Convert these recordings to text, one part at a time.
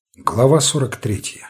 Глава 43.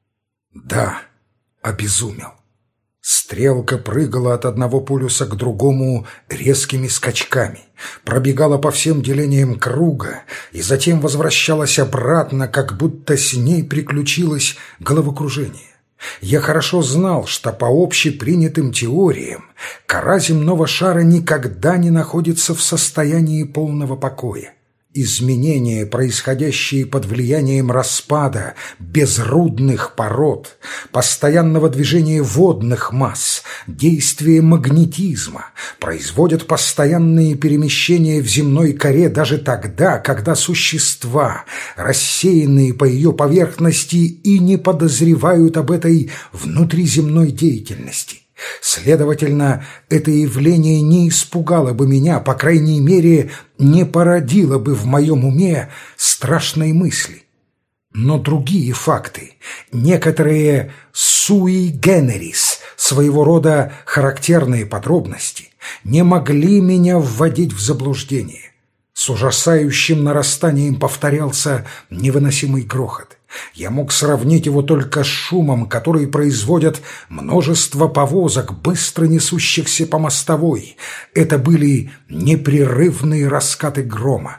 Да, обезумел. Стрелка прыгала от одного полюса к другому резкими скачками, пробегала по всем делениям круга и затем возвращалась обратно, как будто с ней приключилось головокружение. Я хорошо знал, что по общепринятым теориям кора земного шара никогда не находится в состоянии полного покоя. Изменения, происходящие под влиянием распада безрудных пород, постоянного движения водных масс, действия магнетизма, производят постоянные перемещения в земной коре даже тогда, когда существа, рассеянные по ее поверхности, и не подозревают об этой внутриземной деятельности. Следовательно, это явление не испугало бы меня, по крайней мере, не породило бы в моем уме страшной мысли. Но другие факты, некоторые sui generis, своего рода характерные подробности, не могли меня вводить в заблуждение. С ужасающим нарастанием повторялся невыносимый грохот. Я мог сравнить его только с шумом, который производят множество повозок, быстро несущихся по мостовой. Это были непрерывные раскаты грома.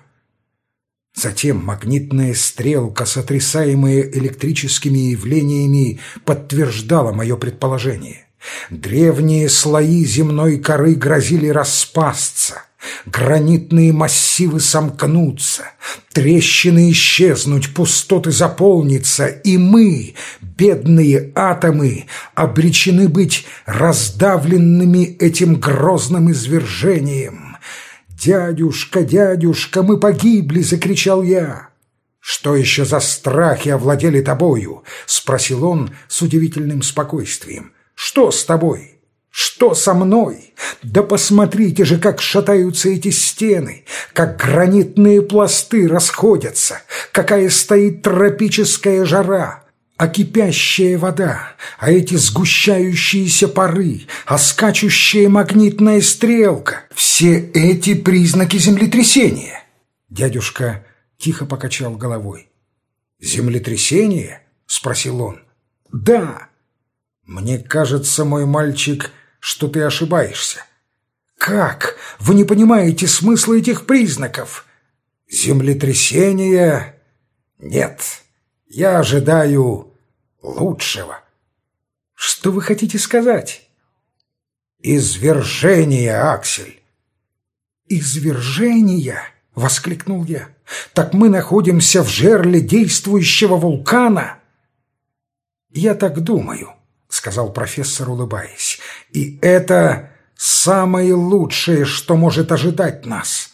Затем магнитная стрелка, сотрясаемая электрическими явлениями, подтверждала мое предположение. Древние слои земной коры грозили распасться, гранитные массивы сомкнуться, трещины исчезнуть, пустоты заполниться, и мы, бедные атомы, обречены быть раздавленными этим грозным извержением. «Дядюшка, дядюшка, мы погибли!» — закричал я. «Что еще за страхи овладели тобою?» — спросил он с удивительным спокойствием. «Что с тобой? Что со мной? Да посмотрите же, как шатаются эти стены, как гранитные пласты расходятся, какая стоит тропическая жара, а кипящая вода, а эти сгущающиеся пары, а скачущая магнитная стрелка — все эти признаки землетрясения». Дядюшка тихо покачал головой. «Землетрясение?» — спросил он. «Да». «Мне кажется, мой мальчик, что ты ошибаешься». «Как? Вы не понимаете смысла этих признаков?» «Землетрясения? Нет. Я ожидаю лучшего». «Что вы хотите сказать?» «Извержение, Аксель». «Извержение?» — воскликнул я. «Так мы находимся в жерле действующего вулкана?» «Я так думаю», — сказал профессор, улыбаясь, — «и это самое лучшее, что может ожидать нас».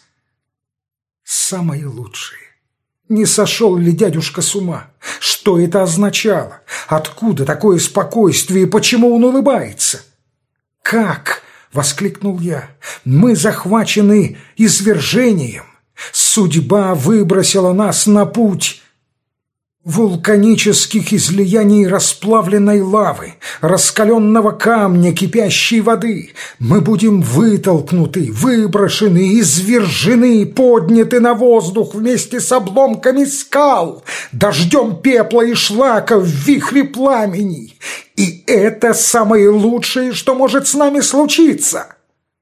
«Самое лучшее». Не сошел ли дядюшка с ума? Что это означало? Откуда такое спокойствие? Почему он улыбается? «Как?» — воскликнул я. «Мы захвачены извержением. Судьба выбросила нас на путь вулканических излияний расплавленной лавы, раскаленного камня, кипящей воды. Мы будем вытолкнуты, выброшены, извержены, подняты на воздух вместе с обломками скал, дождем пепла и шлака в вихре пламени. И это самое лучшее, что может с нами случиться».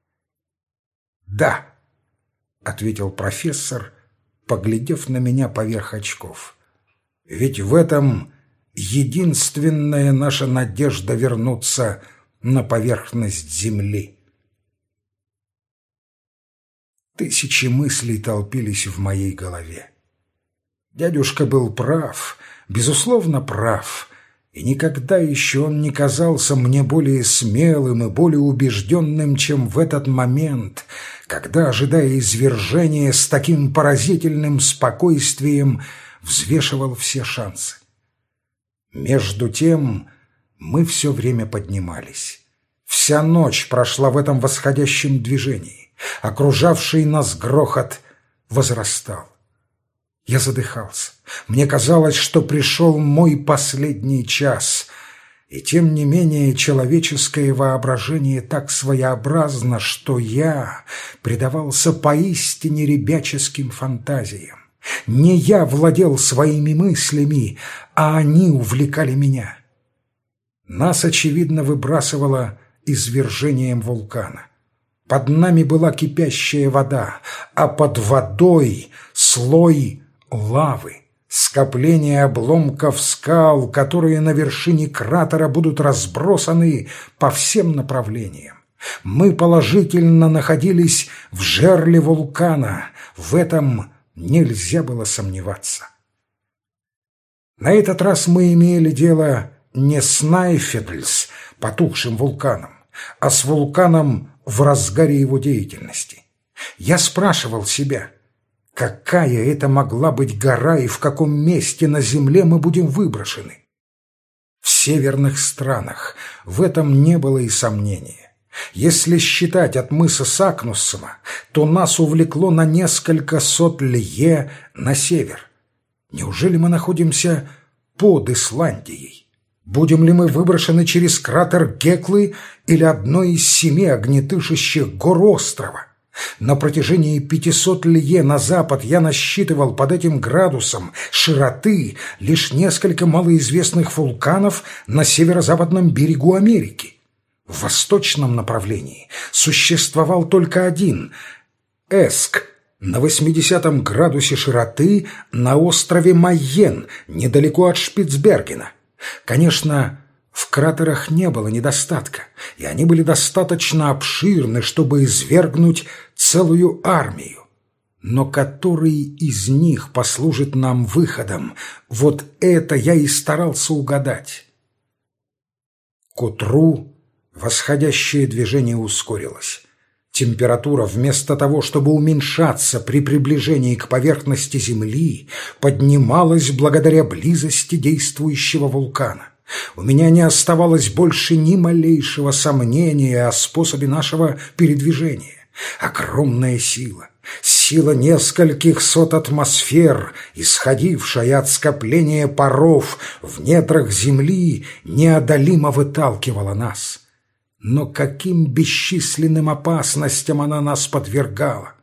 «Да», — ответил профессор, поглядев на меня поверх очков. «Ведь в этом единственная наша надежда вернуться на поверхность земли». Тысячи мыслей толпились в моей голове. Дядюшка был прав, безусловно прав, и никогда еще он не казался мне более смелым и более убежденным, чем в этот момент, когда, ожидая извержения, с таким поразительным спокойствием взвешивал все шансы. Между тем мы все время поднимались. Вся ночь прошла в этом восходящем движении. Окружавший нас грохот возрастал. Я задыхался. Мне казалось, что пришел мой последний час. И тем не менее человеческое воображение так своеобразно, что я предавался поистине ребяческим фантазиям. Не я владел своими мыслями, а они увлекали меня. Нас, очевидно, выбрасывало извержением вулкана. Под нами была кипящая вода, а под водой слой лавы, скопление обломков скал, которые на вершине кратера будут разбросаны по всем направлениям. Мы положительно находились в жерле вулкана, в этом нельзя было сомневаться. На этот раз мы имели дело не с Снайфедльс, потухшим вулканом, а с вулканом в разгаре его деятельности. Я спрашивал себя, какая это могла быть гора и в каком месте на Земле мы будем выброшены. В северных странах в этом не было и сомнения. Если считать от мыса Сакнуссема, то нас увлекло на несколько сот лье на север. Неужели мы находимся под Исландией? Будем ли мы выброшены через кратер Геклы или одной из 7 огнетышащих гор острова? На протяжении 500 лье на запад я насчитывал под этим градусом широты лишь несколько малоизвестных вулканов на северо-западном берегу Америки. В восточном направлении существовал только один – Эск, на 80 градусе широты на острове Майен, недалеко от Шпицбергена. Конечно, в кратерах не было недостатка, и они были достаточно обширны, чтобы извергнуть целую армию. Но который из них послужит нам выходом, вот это я и старался угадать. К утру восходящее движение ускорилось. Температура, вместо того, чтобы уменьшаться при приближении к поверхности Земли, поднималась благодаря близости действующего вулкана. У меня не оставалось больше ни малейшего сомнения о способе нашего передвижения. Огромная сила, сила нескольких сот атмосфер, исходившая от скопления паров в недрах Земли, неодолимо выталкивала нас. Но каким бесчисленным опасностям она нас подвергала!